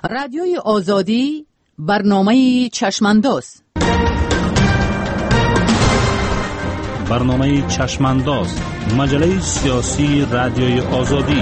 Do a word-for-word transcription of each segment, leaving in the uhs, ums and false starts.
رادیوی آزادی برنامه چشمانداز. برنامه چشمانداز، مجله سیاسی رادیوی آزادی.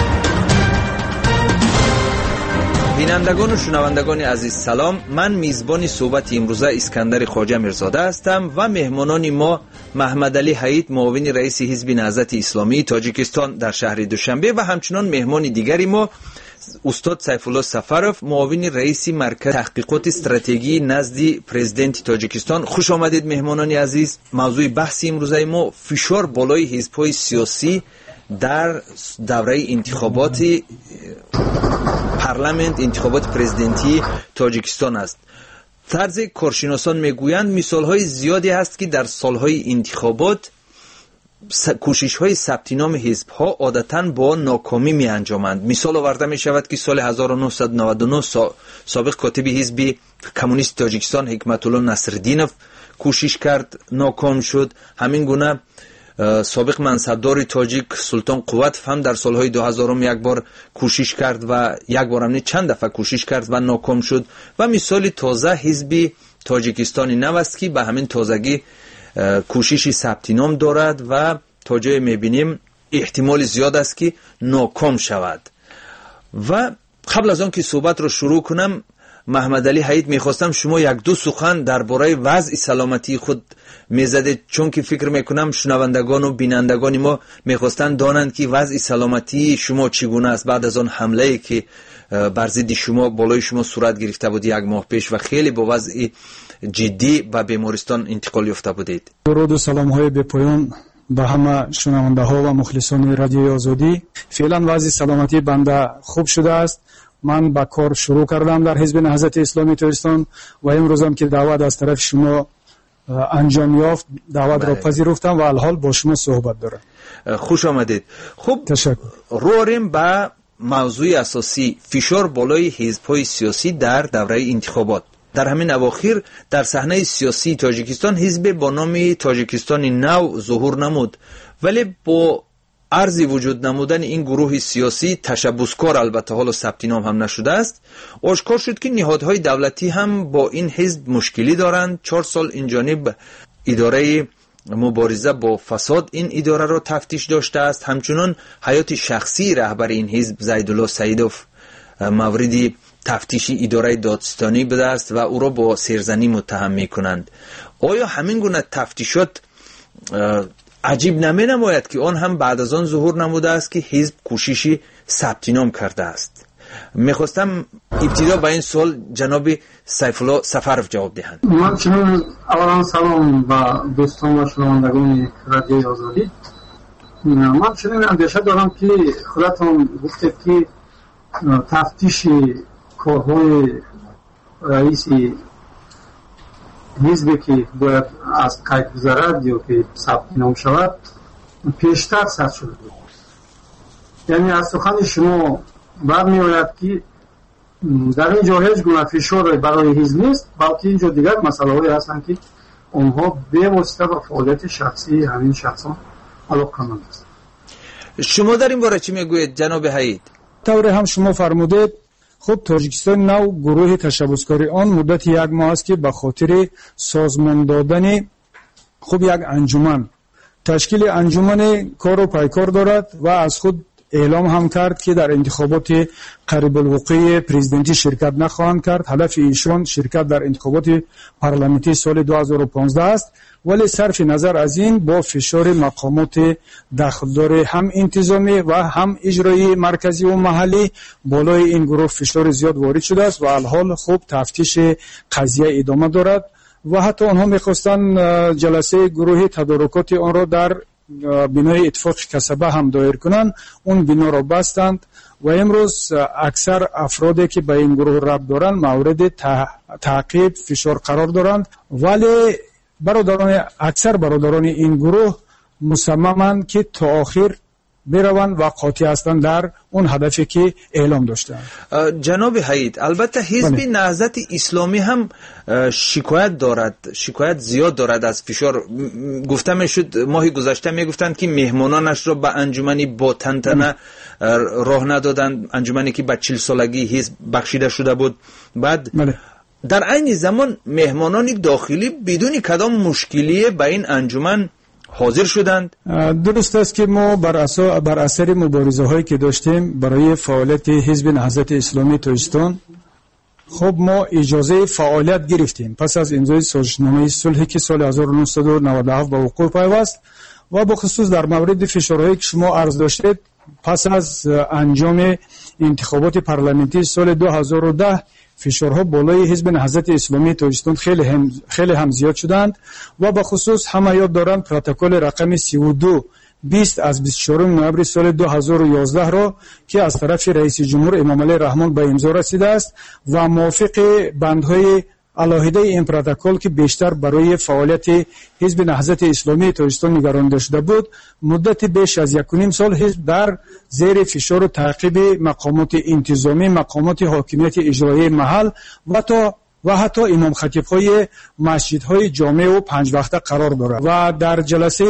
بینندگان و شنوندگان عزیز سلام. من میزبان صحبت امروزه اسکندر خواجه میرزاده هستم و مهمانان ما محمد علی حید، معاون رئیس حزب نهضت اسلامی تاجیکستان در شهر دوشنبه و همچنان مهمان دیگری ما استاد سیفالله سفرов، معاون رئیس مرکز تحقیقات استراتژی نزد پرزیدنت تاجیکستان. خوش آمدید مهمانان عزیز. موضوع بحث امروزه ما فشار بالای حزب‌های سیاسی در دوره انتخابات پارلمانت، انتخابات پرزیدنتی تاجیکستان است. طرز کارشناسان میگویند مثال‌های زیادی هست که در سال‌های انتخابات کوشش‌های ثبت نام حزب‌ها عادتاً با ناکامی می‌انجامند. مثال آورده می‌شود که سال هزار و نهصد و نود و نه سابق کاتب حزب کمونیست تاجیکستان حکمت الله نصرالدینov کوشش کرد، ناکام شد. همین گونه سابق منصبدار تاجیک سلطان قوتов هم در سالهای دو هزار یک بار کوشش کرد و یک بار هم نه چند دفعه کوشش کرد و ناکام شد. و مثال تازه حزب تاجیکستان نو است که به همین تازگی کوششی ثبت نام دارد و تا جای میبینیم احتمال زیاد است که ناکام شود. و قبل از آن که صحبت رو شروع کنم، محمد علی حید میخواستم شما یک دو سخن درباره وضع سلامتی خود میزدید، چون که فکر میکنم شنوندگان و بینندگان ما میخواستن دانند که وضع سلامتی شما چگونه است بعد از آن حمله که بر ضد شما بالای شما صورت گرفته بود یک ماه پیش و خیلی با وضع جدی به بیمارستان انتقال یافته بودید. درود و سلام های بی پایان به همه شنونده ها و مخلصان رادیوی آزادی. فعلا وضع سلامتی بنده خوب شده است. من با کار شروع کردم در حزب نهضت اسلامی تاجیکستان و امروزم که دعوت از طرف شما انجام یافت دعوت را پذیرفتم و الحال با شما صحبت دارم. خوش آمدید. خب تشکر. رویم به موضوع اساسی، فشار بالای حزب‌های سیاسی در دوره انتخابات. در همین اواخر در صحنه سیاسی تاجیکستان حزب با نام تاجیکستان نو ظهور نمود، ولی با عرض وجود نمودن این گروه سیاسی تشبثکار البته حالا ثبت نام هم نشده است، آشکار شد که نهادهای دولتی هم با این حزب مشکلی دارند. چهار سال این جانب اداره مبارزه با فساد این اداره را تفتیش داشته است. همچنان حیات شخصی رهبر این حزب زیدالله سیدov مورد تفتیش اداره دادستانی بوده است و او را با سرزنی متهم میکنند. آیا همین گونه تفتیشات عجیب نمی نماید که آن هم بعد از آن ظهور نموده است که حزب کوششی ثبت نام کرده است؟ میخواستم ابتدا با این سوال جناب سیفالله سفرov جواب دهند. من چنین اولا سلام با دوستان و شنوندگان رادیوی آزادی. من چنین اندیشه دارم که خودتان گفتید که تفتیش کارهای رئیس حزبی که باید از قید گذرد یا که ثبت نام شود پیشتر ثبت شده بود. یعنی از سخن شما برمی آید که در اینجا هیچ گونه فشار برای حزب نیست، بلکه اینجا دیگر مسئله هایی هستند که آنها به واسطه و فعالیت شخصی همین شخصان علاقه‌مند است. شما در این باره چی میگویید جناب حید؟ طور هم شما فرمودید. خب تاجیکستان نو گروه تشبثکاری آن مدت یک ماه است که به خاطر سازمان دادن خب یک انجمن تشکیل انجمن کار و پیکار دارد و از خود اعلام هم کرد که در انتخابات قریب الوقوع پرزیدنتی شرکت نخواهند کرد. هدف ایشان شرکت در انتخابات پارلمانتی سال دو هزار و پانزده است، ولی صرف نظر از این با فشار مقامات دخلدار هم انتظامی و هم اجرایی مرکزی و محلی بالای این گروه فشار زیاد وارد شده است و الحال خوب تفتیش قضیه ادامه دارد و حتی آنها میخواستند جلسه گروه تدارکات آن را در بنای اتفاق کسبه هم دایر کنند. اون بنا را بستند و امروز اکثر افرادی که به این گروه ربط دارند مورد تعقیب فشار قرار دارند، ولی برادران اکثر برادران این گروه مصممند که تا آخر بروند و قاطع هستند در اون هدفی که اعلام داشتند. جناب حید، البته حزب نهضت اسلامی هم شکایت دارد، شکایت زیاد دارد از فشار. گفتم میشد ماهی گذشته میگفتند که مهمانانش را به انجمنی با تنتنه راه ندادند، انجمنی که به چهل سالگی حزب بخشیده شده بود. بعد بله. در عین زمان مهمانان داخلی بدون کدام مشکلی به این انجمن حاضر شدند. درست است که ما بر اساس بر اثر مبارزه هایی که داشتیم برای فعالیت حزب نهضت اسلامی تاجیکستان، خب ما اجازه فعالیت گرفتیم پس از امضای سازشنامه صلحی که سال هزار و نهصد و نود و هفت به وقوع پیوست. و به خصوص در مورد فشارهایی که شما عرض داشتید، پس از انجام انتخابات پارلمانتی سال دو هزار و ده فشارها بالای حزب نهضت اسلامی تاجیکستان خیلی هم خیلی هم زیاد شدند و به خصوص همه یاد دارند پروتکل رقم سی و دو بیست از بیست و چهارم نوامبر سال دو هزار و یازده را که از طرف رئیس جمهور امام علی رحمان به امضا رسیده است و موافق بندهای علاهده این پروتکل که بیشتر برای فعالیت حزب نهضت اسلامی تاجیکستان نگرانیده شده بود، مدت بیش از یک و نیم سال حزب در زیر فشار و تعقیب مقامات انتظامی، مقامات حاکمیت اجرایی محل و تا و حتی امام خطیب‌های مسجدهای جامع و پنج وقته قرار دارد. و در جلسه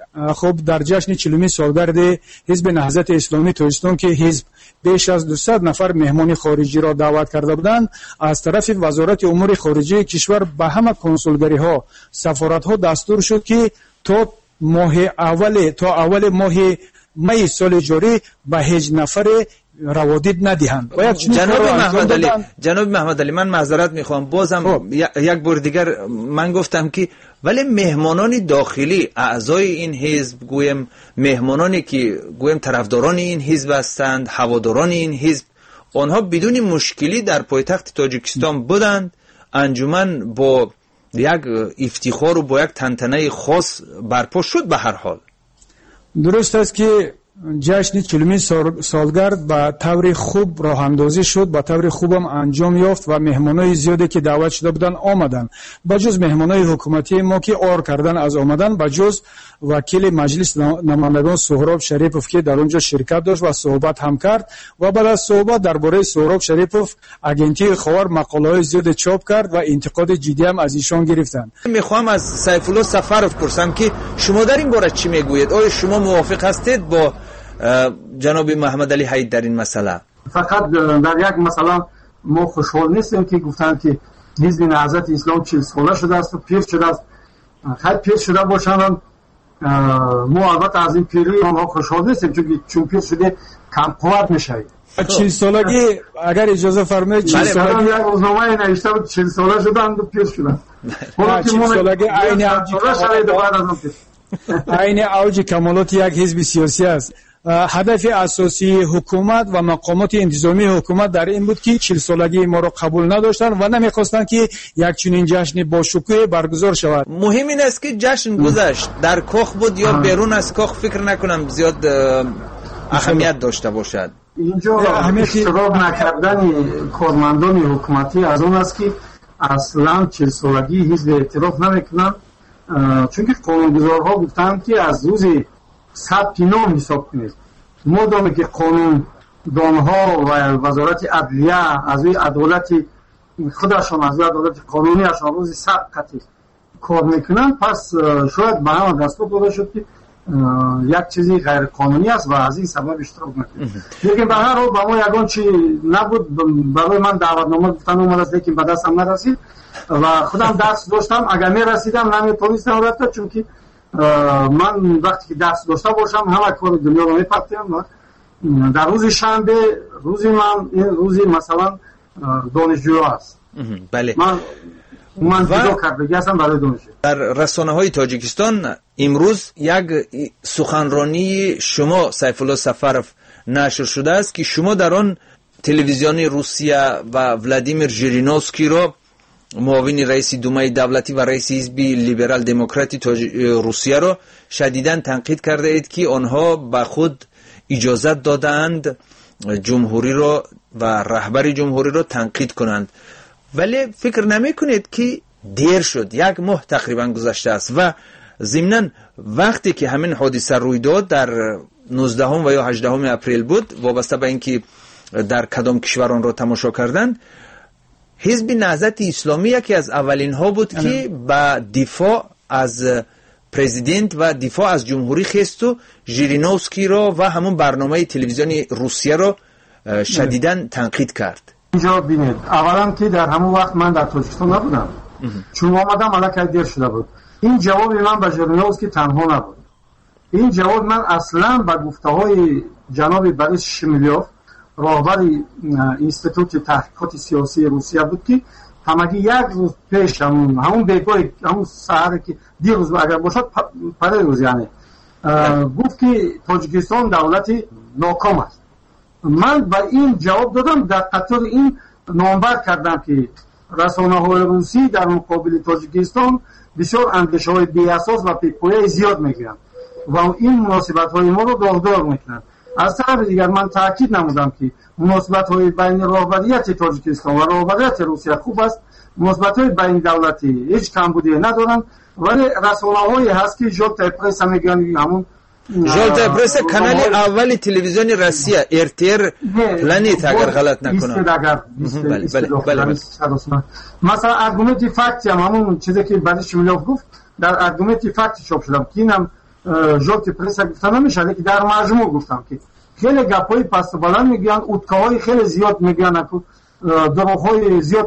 خب در جشن چهلمین سالگرد حزب نهضت اسلامی تاجیکستان که حزب بیش از دویست نفر مهمان خارجی را دعوت کرده بودند، از طرف وزارت امور خارجه کشور به همه کنسولگری‌ها، سفارت‌ها دستور شد که تا ماه اول تا اول ماه می سال جاری به هیچ نفر روادید ندهند. جناب محمد علی جناب محمد علی من معذرت میخوام، بازم یک بار دیگر من گفتم که ولی مهمانان داخلی اعضای این حزب، گویم مهمانانی که گویم طرفداران این حزب هستند، هواداران این حزب، آنها بدون مشکلی در پایتخت تاجیکستان بودند. انجمن با یک افتخار و با یک تنتنه خاص برپا شد. به هر حال درست است که جشن چهلمین سالگرد با طور خوب راه اندازی شد، با طور خوبم انجام یافت و مهمانای زیادی که دعوت شده بودن آمدن. بجز مهمانای حکومتی ما که آر کردن از آمدن، بجز وکیل مجلس نمایندگان سهراب شریفوف که در اونجا شرکت داشت و صحبت هم کرد و بعد از صحبت درباره سهراب شریفوف اگنتی خبر مقاله‌های زیاد چاپ کرد و انتقاد جدی هم از ایشان گرفتند. میخوام از سیف الله سفرов پرسم که شما در این باره چی میگویید؟ آیا شما موافق هستید با جناب محمد علی حید در این مسئله؟ فقط در یک مسئله ما خوشحال نیستیم که گفتن که حزب نهضت اسلام چهل ساله شده است و پیر شده است. خیلی پیر شده باشند، ما البته از این پیری آنها خوشحال نیستیم، چون چون پیر شده کم قوت میشه. چهل سالگی اگر اجازه فرمایید، چهل سالگی یک روزنامه نوشته بود چهل ساله شدند و پیر شدند. حالا که ما سالگی عین عین اوج کمالات یک حزب سیاسی است. هدف اساسی حکومت و مقامات انتظامی حکومت در این بود که چهل سالگی ما را قبول نداشتند و نمیخواستند که یک چنین جشن با شکوه برگزار شود. مهم این است که جشن گذشت در کاخ بود یا بیرون از کاخ، فکر نکنم زیاد اهمیت داشته باشد. اینجا اشتراک نکردن کارمندان حکومتی از اون است که اصلا چهل سالگی حزب اعتراف نمیکنند، چون که قانونگذارها گفتند که از روز ثبت نام حساب کنید. مادامی که قانون دانها و وزارت عدلیه از روی عدالت خودشان، از روی عدالت قانونیشان روز ثبت قطعی کار میکنند، پس شاید به همه دستور داده شد که یک چیزی غیر قانونی است و از این سبب اشتراک نکنید. لیکن به هر حال به ما یگان چی نبود، برای من دعوتنامه گفتن اومد است لیکن به دستم نرسید و خودم دست داشتم. اگر میرسیدم نمیتونستم رفت، چون که من وقتی که دست داشته باشم همه کار دنیا رو میپرتیم. در روز شنبه روزی من این روزی مثلا دانشجو است. بله. من من جدا کردگی هستم برای دانشجو. در رسانه های تاجیکستان امروز یک سخنرانی شما سیف الله سفرов نشر شده است که شما در آن تلویزیون روسیه و ولادیمیر ژیرینوفسکی را معاون رئیس دومای دولتی و رئیس حزب لیبرال دموکراتی روسیه را شدیداً تنقید کرده اید که آنها به خود اجازت دادند جمهوری را و رهبر جمهوری را تنقید کنند، ولی فکر نمی کنید که دیر شد؟ یک ماه تقریبا گذشته است و ضمناً وقتی که همین حادثه روی داد در نوزدهم و یا هجدهم اپریل بود، وابسته به اینکه در کدام کشوران را تماشا کردند. حزب نهضت اسلامی یکی از اولین ها بود که با دفاع از پرزیدنت و دفاع از جمهوری خست و ژیرینوفسکی را و همون برنامه تلویزیونی روسیه را شدیداً تنقید کرد. اینجا ببینید، اولا که در همون وقت من در تاجیکستان نبودم، چون آمدم الکی دیر شده بود. این جواب من به ژیرینوفسکی تنها نبود. این جواب من اصلا به گفته‌های جناب بوریس شمیلیوف، راهبر اینستیتوت تحقیقات سیاسی روسیه بود که همگی یک روز پیش همون همون بیگاه همون سحر که دیروز اگر باشد پره روز یعنی گفت که تاجیکستان دولتی ناکام است. من با این جواب دادم، در قطار این نامبر کردم که رسانه‌های روسی در مقابل تاجیکستان بسیار اندیشه‌های بی اساس و پیپویی زیاد میگیرند و این مناسبت‌های ما رو داغدار میکنند. از طرف دیگر من تاکید نمودم که مناسبت‌های بین راهبریت تاجیکستان و راهبریت روسیه خوب است. مناسبت‌های بین دولتی هیچ کمبودی ندارند، ولی رسانه‌هایی هست که ژولتا پرس میگن، همون ژولتا پرس کانال اول تلویزیون روسیه ارتر پلنت اگر غلط نکنم. بله بله بله. مثلا ارگومنت فکت هم همون چیزی که بعدش شمیلیوف گفت در ارگومنت فکت چاپ شدم که اینم ژولتا پرس گفتم نمیشه که در مجموع گفتم که خیلی گپای پست بالا میگن، اوتکاهای خیلی زیاد میگن، دروغ‌های زیاد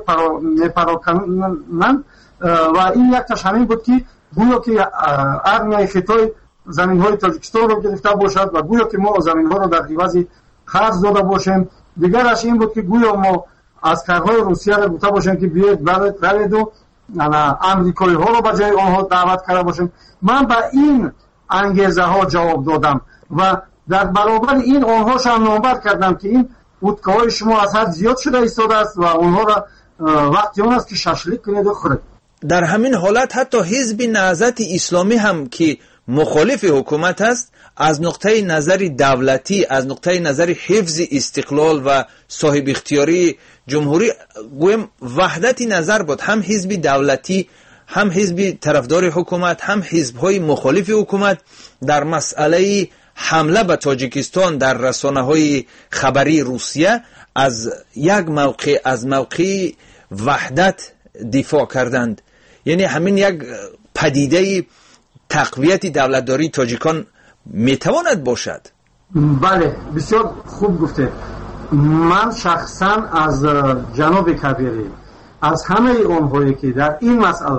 میپراکنن و این یک تاش همین بود که گویا که ارمیای خطای زمین‌های تاجیکستان رو گرفته باشد و گویا که ما زمین‌ها رو در عوض خرج داده باشیم. دیگرش این بود که گویا ما عسکرهای روسیه رو گفته باشیم که بیاید برید روید و امریکایی ها رو به جای آنها دعوت کرده باشیم. من به این انگیزه ها جواب دادم و در برابر این آنهاش هم نامبر کردم که این اوتکاهای شما از حد زیاد شده ایستاده است و آنها را وقتی اون است که ششلیک کنید و خورید. در همین حالت حتی حزب نهضت اسلامی هم که مخالف حکومت است، از نقطه نظر دولتی، از نقطه نظر حفظ استقلال و صاحب اختیاری جمهوری گویم وحدت نظر بود. هم حزب دولتی، هم حزب طرفدار حکومت، هم حزب‌های مخالف حکومت در مسئله حمله به تاجیکستان در رسانه‌های خبری روسیه از یک موقع از موقع وحدت دفاع کردند. یعنی همین یک پدیده تقویت دولتداری تاجیکان میتواند باشد. بله، بسیار خوب گفته. من شخصا از جناب کبیری، از همه اونهایی که در این مسئله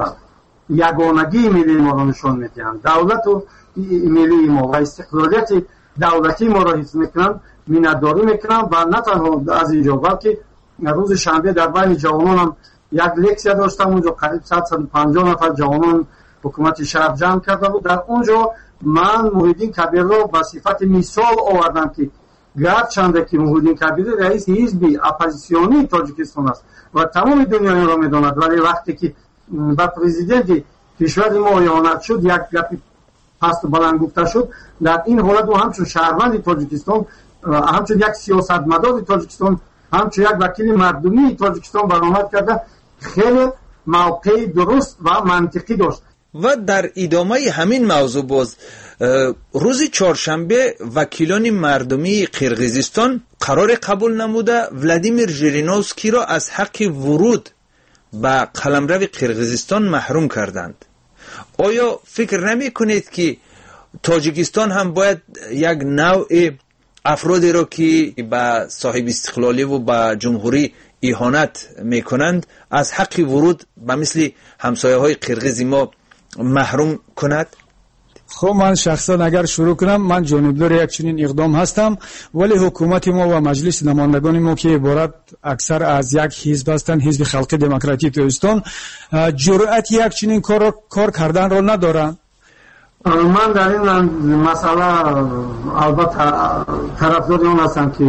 یگانگی ملی ما را نشان میدهند، دولت و ملی ما و استقلالیت دولتی ما را حفظ میکنند، مینداری میکنند و نه تنها از اینجا بلکه روز شنبه در بین جوانان هم یک لکسیا داشتم، اونجا قریب صد و پنجاه نفر جوانان حکومت شهر جمع کرده بود. در اونجا من محیدین کبیر را به صفت مثال آوردم که گرچنده که محیدین کبیر رئیس حزب اپوزیسیونی تاجیکستان است و تمام دنیا این را میداند، ولی وقتی که با پرزیدنت کشور ما اعانت شد، یک گپی پست و بلند گفته شد، در این حالت او همچون شهروند تاجیکستان، همچون یک سیاستمدار تاجیکستان، همچون یک وکیل مردمی تاجیکستان برآمد کرده، خیلی موقع درست و منطقی داشت. و در ادامه همین موضوع باز روز چهارشنبه وکیلان مردمی قرقیزستان قرار قبول نموده ولادیمیر ژیرینوفسکی را از حق ورود به قلمرو قرقیزستان محروم کردند. آیا فکر نمی کنید که تاجیکستان هم باید یک نوع افرادی را که به صاحب استقلالی و به جمهوری اهانت میکنند از حق ورود به مثل همسایه های قرقیز ما محروم کند؟ خب من شخصا اگر شروع کنم، من جانبدار یک چنین اقدام هستم، ولی حکومت ما و مجلس نمایندگان ما که عبارت اکثر از یک حزب هستند، حزب خلق دموکراتی تاجیکستان، جرأت یک چنین کار کار کردن را ندارند. من در این مسئله البته طرفدار آن هستم که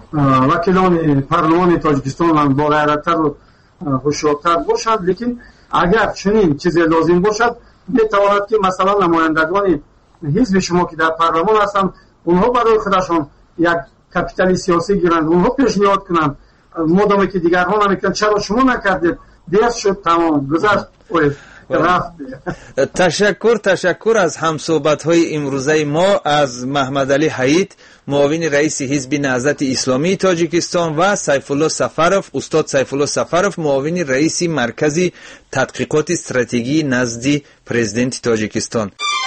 وکیلان پارلمان تاجیکستان با غیرت‌تر و هوشیارتر باشند، لیکن اگر چنین چیزی لازم باشد میتواند که مثلا نمایندگان حزب شما که در پارلمان هستند اونها برای خودشان یک کپیتال سیاسی گیرند، اونها پیشنهاد کنند، مادامی که دیگرها نمیکنند چرا شما نکردید، دیر شد، تمام گذشت. رفت. تشکر تشکر از همصحبت‌های امروزه ما از محمد علی حیید، معاون رئیس حزب نهضت اسلامی تاجیکستان، و سیف الله سفرов، استاد سیف الله سفرов، معاون رئیس مرکز تحقیقات استراتژی نزد پرزیدنت تاجیکستان.